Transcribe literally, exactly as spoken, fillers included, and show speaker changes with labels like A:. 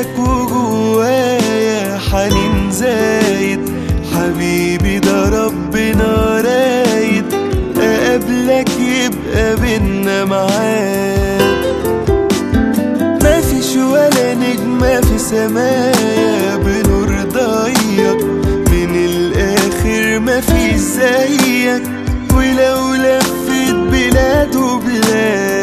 A: لك وجوايا حنين زايد، حبيبي ده ربنا رايد اقابلك يبقى بينا معاد. مفيش ولا نجمة في سمايا بنور ضيق، من الاخر مفيش زيك، ولو لفت بلاد وبلاد